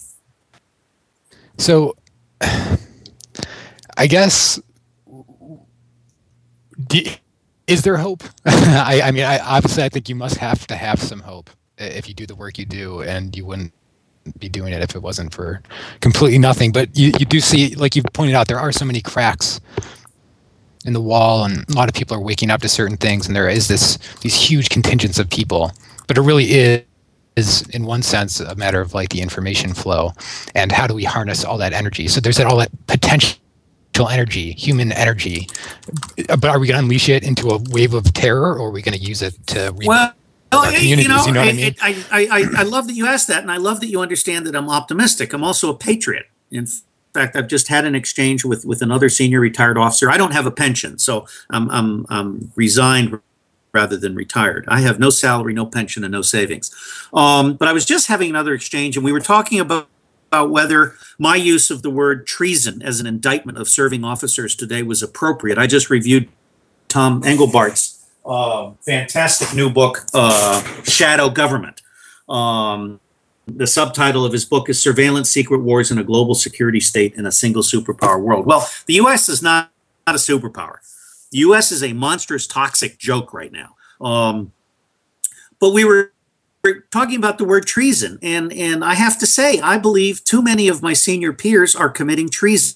So I guess, do, is there hope? I, I mean, I, obviously I think you must have to have some hope if you do the work you do, and you wouldn't be doing it if it wasn't for completely nothing. But you, you do see, like you pointed out, there are so many cracks in the wall, and a lot of people are waking up to certain things, and there is this these huge contingents of people. But it really is, is in one sense a matter of like the information flow and how do we harness all that energy. So there's all that potential energy, human energy, but are we going to unleash it into a wave of terror, or are we going to use it to re- well Well, you know, you know I, what I mean? I, I, I love that you asked that, and I love that you understand that I'm optimistic. I'm also a patriot. In fact, I've just had an exchange with, with another senior retired officer. I don't have a pension, so I'm, I'm, I'm resigned rather than retired. I have no salary, no pension, and no savings. Um, but I was just having another exchange, and we were talking about, about whether my use of the word treason as an indictment of serving officers today was appropriate. I just reviewed Tom Engelbart's Uh, fantastic new book, uh, Shadow Government. Um, the subtitle of his book is Surveillance, Secret Wars in a Global Security State in a Single Superpower World. Well, the U S is not, not a superpower. The U S is a monstrous, toxic joke right now. Um, but we were, we were talking about the word treason, and, and I have to say, I believe too many of my senior peers are committing treason.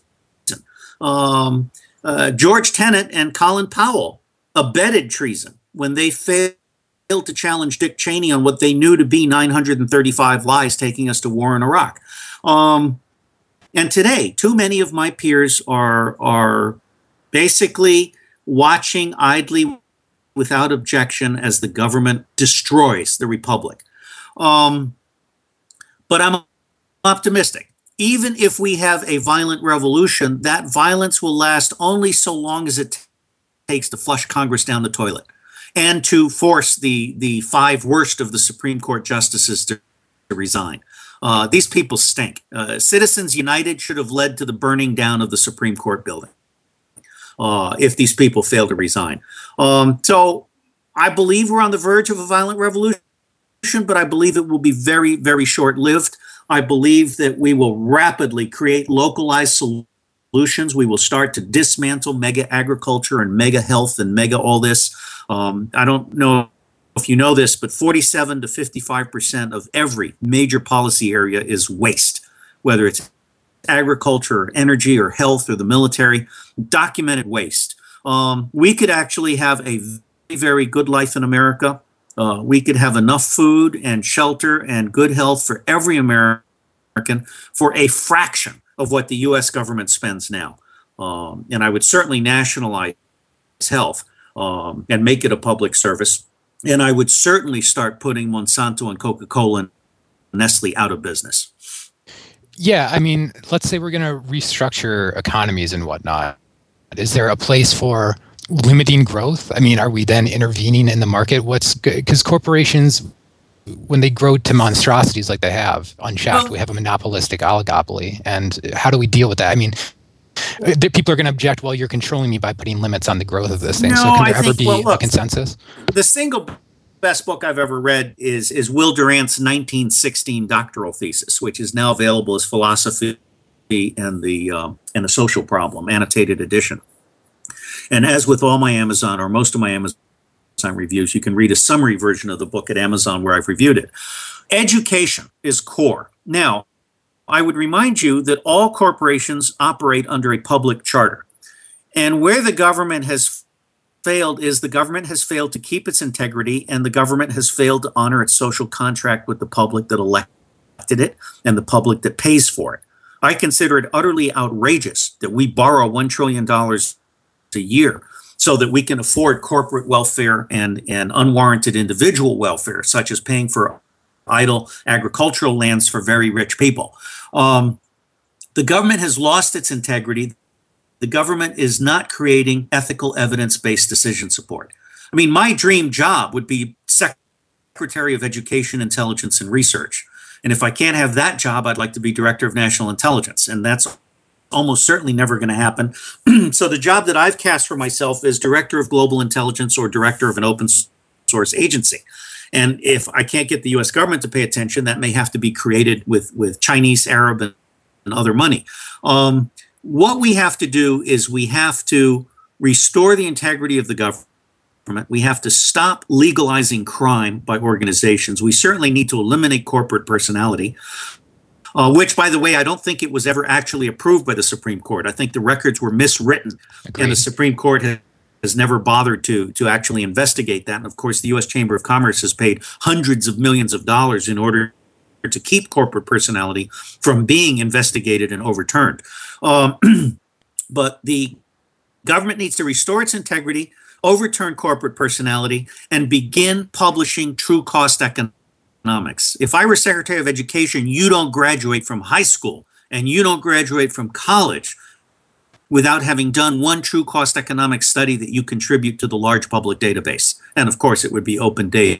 Um, uh, George Tenet and Colin Powell abetted treason when they failed to challenge Dick Cheney on what they knew to be nine hundred thirty-five lies taking us to war in Iraq. Um, and today, too many of my peers are, are basically watching idly without objection as the government destroys the republic. Um, but I'm optimistic. Even if we have a violent revolution, that violence will last only so long as it t- takes to flush Congress down the toilet and to force the the five worst of the Supreme Court justices to, to resign. Uh, these people stink. Uh, Citizens United should have led to the burning down of the Supreme Court building uh, if these people fail to resign. Um, so I believe we're on the verge of a violent revolution, but I believe it will be very, very short-lived. I believe that we will rapidly create localized solutions. Solutions. We will start to dismantle mega agriculture and mega health and mega all this. Um, I don't know if you know this, but forty-seven to fifty-five percent of every major policy area is waste, whether it's agriculture or energy or health or the military, documented waste. Um, we could actually have a very, very good life in America. Uh, we could have enough food and shelter and good health for every American for a fraction of what the U S government spends now. Um, and I would certainly nationalize health um, and make it a public service. And I would certainly start putting Monsanto and Coca-Cola and Nestle out of business. Yeah, I mean, let's say we're going to restructure economies and whatnot. Is there a place for limiting growth? I mean, are we then intervening in the market? What's good? Because corporations, when they grow to monstrosities like they have, unchecked, well, we have a monopolistic oligopoly. And how do we deal with that? I mean, people are going to object, well, you're controlling me by putting limits on the growth of this thing. No, so can there I ever think, be well, look, a consensus? The single best book I've ever read is is Will Durant's nineteen sixteen doctoral thesis, which is now available as Philosophy and the um, and the Social Problem, annotated edition. And as with all my Amazon or most of my Amazon reviews, you can read a summary version of the book at Amazon where I've reviewed it. Education is core. Now, I would remind you that all corporations operate under a public charter. And where the government has failed is the government has failed to keep its integrity, and the government has failed to honor its social contract with the public that elected it and the public that pays for it. I consider it utterly outrageous that we borrow one trillion dollars a year so that we can afford corporate welfare and, and unwarranted individual welfare, such as paying for idle agricultural lands for very rich people. Um, the government has lost its integrity. The government is not creating ethical, evidence-based decision support. I mean, my dream job would be Secretary of Education, Intelligence, and Research. And if I can't have that job, I'd like to be Director of National Intelligence. And that's almost certainly never going to happen. So the job that I've cast for myself is Director of Global Intelligence or Director of an open source agency. And if I can't get the U S government to pay attention, that may have to be created with, with Chinese, Arab, and, and other money. Um, what we have to do is we have to restore the integrity of the government. We have to stop legalizing crime by organizations. We certainly need to eliminate corporate personality, uh, which, by the way, I don't think it was ever actually approved by the Supreme Court. I think the records were miswritten, Agreed. And the Supreme Court has has never bothered to to actually investigate that. And of course, the U S Chamber of Commerce has paid hundreds of millions of dollars in order to keep corporate personality from being investigated and overturned. Um, but the government needs to restore its integrity, overturn corporate personality, and begin publishing true cost economics. If I were Secretary of Education, you don't graduate from high school and you don't graduate from college without having done one true cost economic study that you contribute to the large public database. And of course, it would be open data.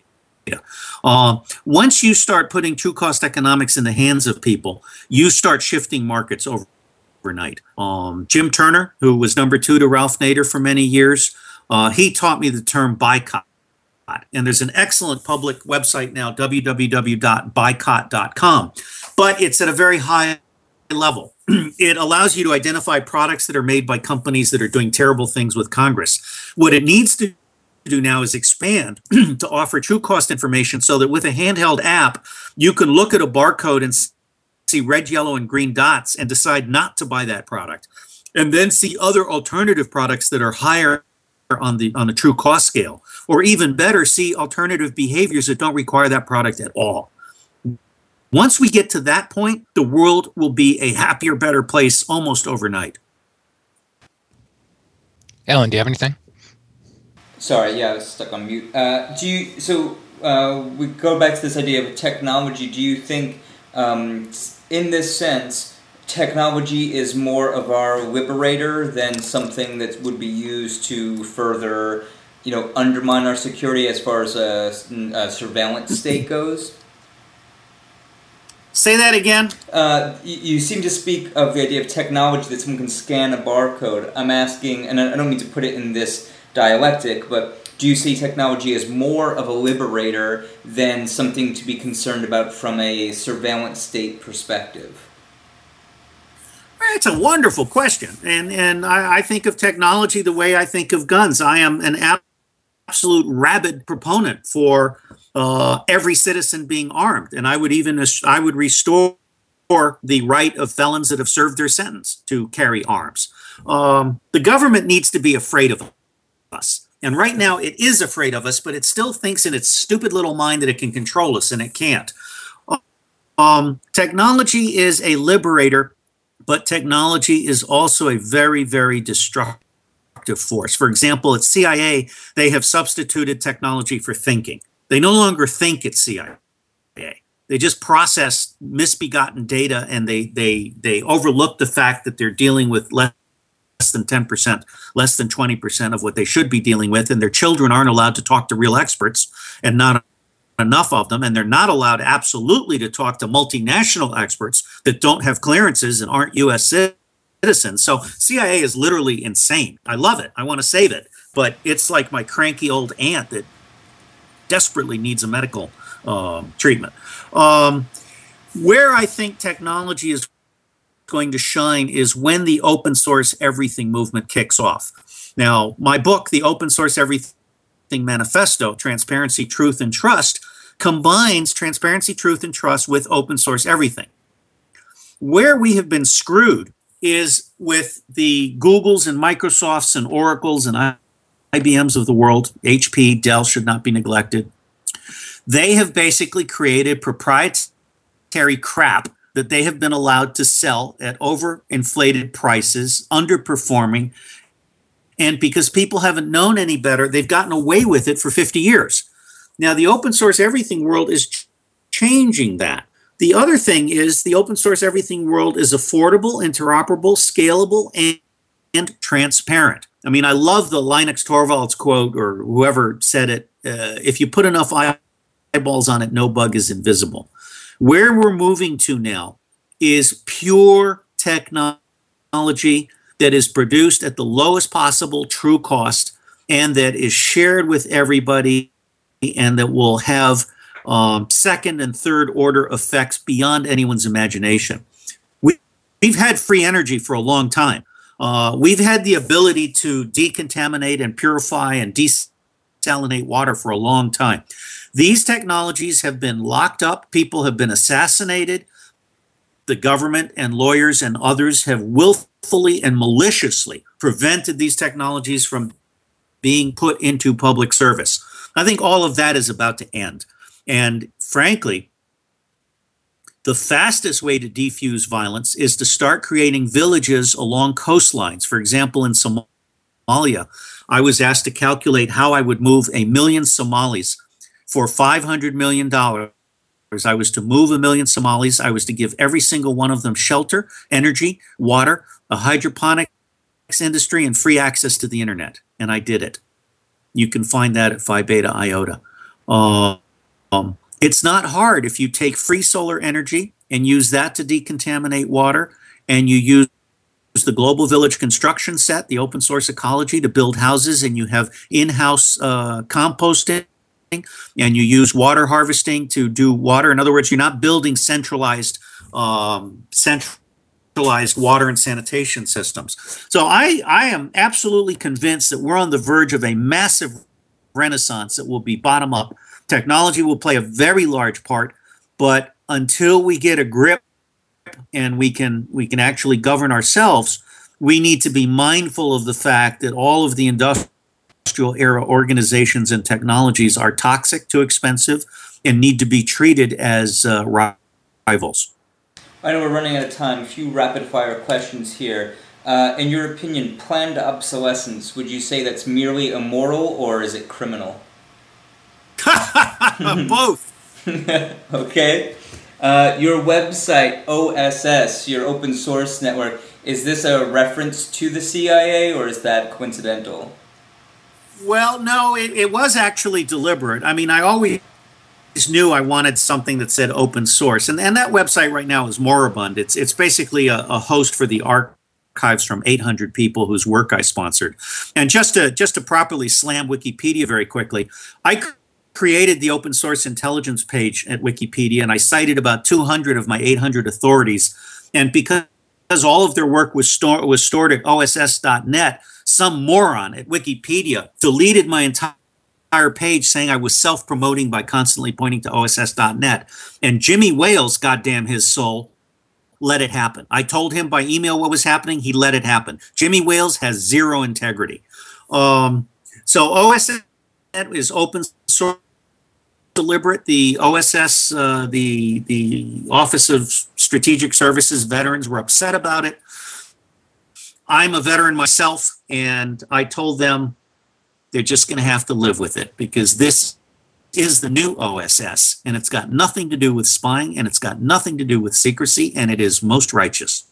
Uh, once you start putting true cost economics in the hands of people, you start shifting markets over, overnight. Um, Jim Turner, who was number two to Ralph Nader for many years, uh, he taught me the term boycott. And there's an excellent public website now, w w w dot boycott dot com. But it's at a very high level. It allows you to identify products that are made by companies that are doing terrible things with Congress. What it needs to do now is expand to offer true cost information so that with a handheld app, you can look at a barcode and see red, yellow, and green dots and decide not to buy that product. And then see other alternative products that are higher on the on the true cost scale. Or even better, see alternative behaviors that don't require that product at all. Once we get to that point, the world will be a happier, better place almost overnight. Ellen, do you have anything? Sorry, yeah, I was stuck on mute. Uh, do you? So uh, we go back to this idea of technology. Do you think, um, in this sense, technology is more of our liberator than something that would be used to further, you know, undermine our security as far as a, a surveillance state goes? Say that again. Uh, you, you seem to speak of the idea of technology that someone can scan a barcode. I'm asking, and I don't mean to put it in this dialectic, but do you see technology as more of a liberator than something to be concerned about from a surveillance state perspective? It's a wonderful question. And, and I, I think of technology the way I think of guns. I am an absolute rabid proponent for Uh, every citizen being armed, and I would even I would restore the right of felons that have served their sentence to carry arms. Um, the government needs to be afraid of us, and right now it is afraid of us, but it still thinks in its stupid little mind that it can control us, and it can't. Um, technology is a liberator, but technology is also a very, very destructive destructive force. For example, at C I A, they have substituted technology for thinking. They no longer think at C I A. They just process misbegotten data, and they they they overlook the fact that they're dealing with less than ten percent, less than twenty percent of what they should be dealing with, and their children aren't allowed to talk to real experts, and not enough of them, and they're not allowed absolutely to talk to multinational experts that don't have clearances and aren't U S citizens. So C I A is literally insane. I love it. I want to save it, but it's like my cranky old aunt that desperately needs a medical um, treatment. Um, where I think technology is going to shine is when the open source everything movement kicks off. Now, my book, The Open Source Everything Manifesto, Transparency, Truth, and Trust, combines transparency, truth, and trust with open source everything. Where we have been screwed is with the Googles and Microsofts and Oracles and I B Ms of the world. H P, Dell should not be neglected. They have basically created proprietary crap that they have been allowed to sell at overinflated prices, underperforming. And because people haven't known any better, they've gotten away with it for fifty years. Now, the open source everything world is ch- changing that. The other thing is the open source everything world is affordable, interoperable, scalable, and, and transparent. I mean, I love the Linus Torvalds quote, or whoever said it, uh, if you put enough eyeballs on it, no bug is invisible. Where we're moving to now is pure technology that is produced at the lowest possible true cost and that is shared with everybody and that will have um, second and third order effects beyond anyone's imagination. We, we've had free energy for a long time. Uh, we've had the ability to decontaminate and purify and desalinate water for a long time. These technologies have been locked up. People have been assassinated. The government and lawyers and others have willfully and maliciously prevented these technologies from being put into public service. I think all of that is about to end. And frankly, the fastest way to defuse violence is to start creating villages along coastlines. For example, in Somalia, I was asked to calculate how I would move a million Somalis for five hundred million dollars. I was to move a million Somalis. I was to give every single one of them shelter, energy, water, a hydroponics industry, and free access to the internet. And I did it. You can find that at Phi Beta Iota. Uh, um, it's not hard if you take free solar energy and use that to decontaminate water, and you use the Global Village construction set, the open source ecology, to build houses, and you have in-house uh, composting, and you use water harvesting to do water. In other words, you're not building centralized um, centralized water and sanitation systems. So I, I am absolutely convinced that we're on the verge of a massive renaissance that will be bottom up. Technology will play a very large part, but until we get a grip and we can we can actually govern ourselves, we need to be mindful of the fact that all of the industrial industrial era organizations and technologies are toxic, too expensive, and need to be treated as uh, rivals. I know we're running out of time. A few rapid-fire questions here. Uh, in your opinion, planned obsolescence, would you say that's merely immoral or is it criminal? Both. Okay. Uh, your website, O S S, your open source network, is this a reference to the C I A or is that coincidental? Well, no, it, it was actually deliberate. I mean, I always knew I wanted something that said open source. And, and that website right now is moribund. It's it's basically a, a host for the archives from eight hundred people whose work I sponsored. And just to, just to properly slam Wikipedia very quickly, I created the open source intelligence page at Wikipedia, and I cited about two hundred of my eight hundred authorities. And because all of their work was, store, was stored at O S S dot net, some moron at Wikipedia deleted my entire page saying I was self-promoting by constantly pointing to O S S dot net. And Jimmy Wales, goddamn his soul, let it happen. I told him by email what was happening. He let it happen. Jimmy Wales has zero integrity. Um, so O S S is open source, deliberate. The O S S, uh, the, the Office of Strategic Services Veterans were upset about it. I'm a veteran myself, and I told them they're just going to have to live with it, because this is the new O S S, and it's got nothing to do with spying, and it's got nothing to do with secrecy, and it is most righteous.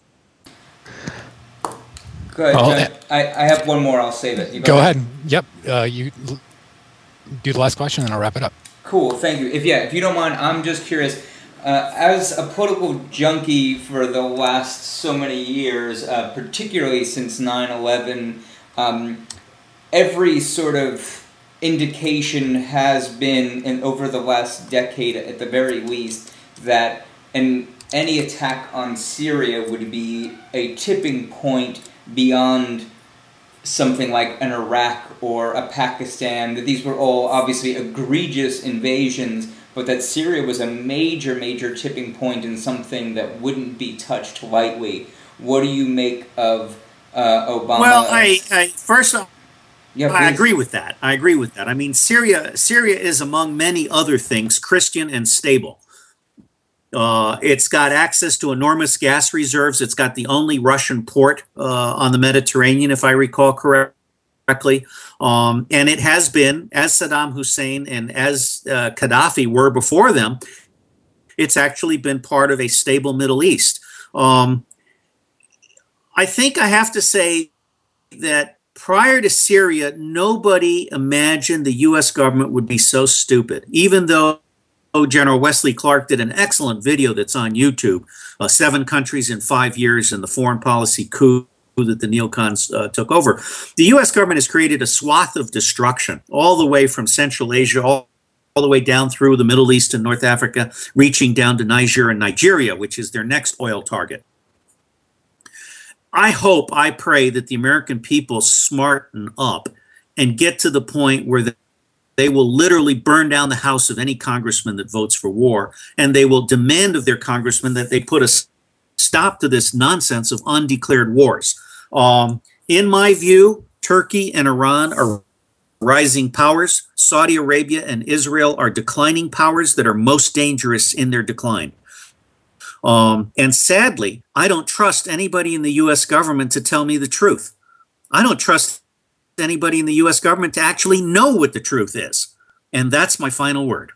Go ahead, Oh, John. I, I have one more. I'll save it. You Go ahead. Yep. Uh, you l- do the last question, and I'll wrap it up. Cool, thank you. If yeah, if you don't mind, I'm just curious. Uh, as a political junkie for the last so many years, uh, particularly since nine eleven, um, every sort of indication has been, and over the last decade at the very least, that an, any attack on Syria would be a tipping point beyond something like an Iraq or a Pakistan, that these were all obviously egregious invasions, but that Syria was a major, major tipping point in something that wouldn't be touched lightly. What do you make of uh, Obama? Well, I, I first off, yeah, I agree with that. I agree with that. I mean, Syria, Syria is, among many other things, Christian and stable. Uh, it's got access to enormous gas reserves. It's got the only Russian port uh, on the Mediterranean, if I recall correctly. Um, and it has been, as Saddam Hussein and as uh, Gaddafi were before them, it's actually been part of a stable Middle East. Um, I think I have to say that prior to Syria, nobody imagined the U S government would be so stupid, even though General Wesley Clark did an excellent video that's on YouTube, uh, Seven Countries in Five Years and the Foreign Policy Coup that the neocons uh, took over. The U S government has created a swath of destruction all the way from Central Asia, all, all the way down through the Middle East and North Africa, reaching down to Niger and Nigeria, which is their next oil target. I hope, I pray that the American people smarten up and get to the point where they They will literally burn down the house of any congressman that votes for war, and they will demand of their congressmen that they put a stop to this nonsense of undeclared wars. Um, in my view, Turkey and Iran are rising powers. Saudi Arabia and Israel are declining powers that are most dangerous in their decline. Um, and sadly, I don't trust anybody in the U S government to tell me the truth. I don't trust anybody in the U S government to actually know what the truth is. And that's my final word.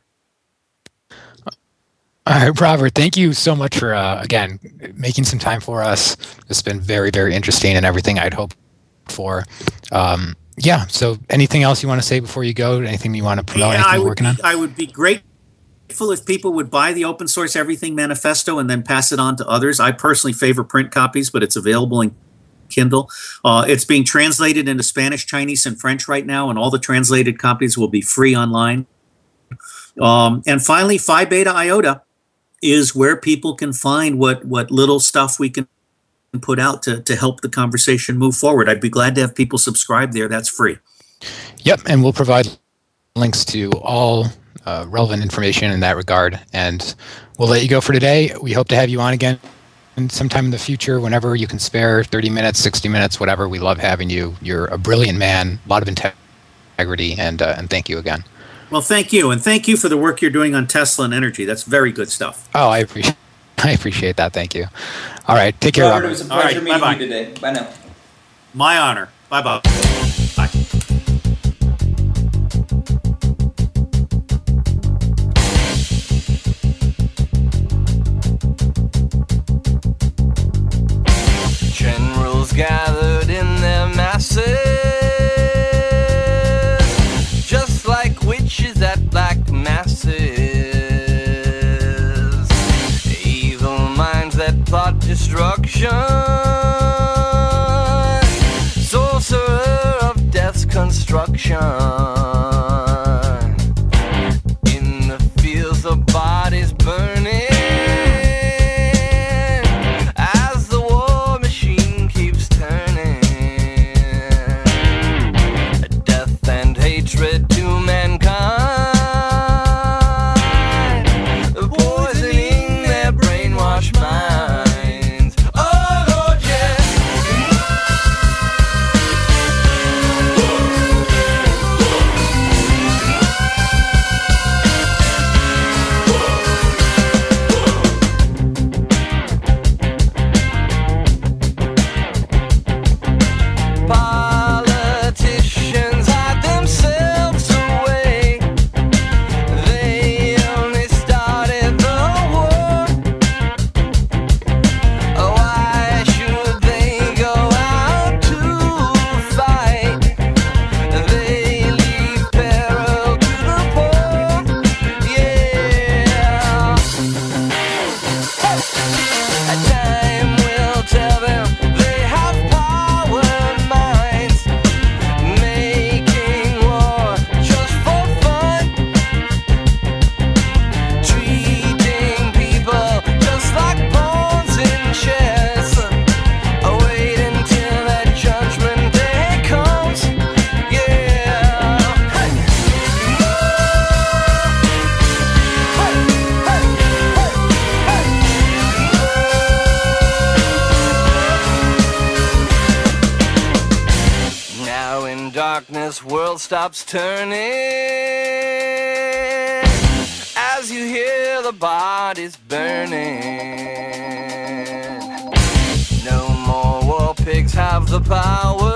All right, Robert, thank you so much for, uh, again, making some time for us. It's been very, very interesting and everything I'd hoped for. Um, yeah, so anything else you want to say before you go? Anything you want to promote, yeah, anything I you're would working be, on? I would be grateful if people would buy the Open Source Everything Manifesto and then pass it on to others. I personally favor print copies, but it's available in Kindle. Uh, it's being translated into Spanish, Chinese, and French right now, and all the translated copies will be free online. Um, and finally, Phi Beta Iota is where people can find what, what little stuff we can put out to, to help the conversation move forward. I'd be glad to have people subscribe there. That's free. Yep, and we'll provide links to all uh, relevant information in that regard. And we'll let you go for today. We hope to have you on again sometime in the future, whenever you can spare thirty minutes, sixty minutes, whatever. We love having you. You're a brilliant man, a lot of integrity, and uh, and thank you again. Well, thank you, and thank you for the work you're doing on Tesla and energy. That's very good stuff. Oh, I appreciate I appreciate that. Thank you. All right, take care, Robert, Robert. it was a pleasure All right, meeting bye-bye. you today. Bye now. My honor. Bye-bye. Bye. Generals gathered in their masses, just like witches at black masses. Evil minds that plot destruction, sorcerer of death's construction. In the fields of bodies burning, hatred to mankind, poisoning their brainwashed minds. Oh Lord, yes. this world stops turning. As you hear the bodies burning. No more war pigs have the power.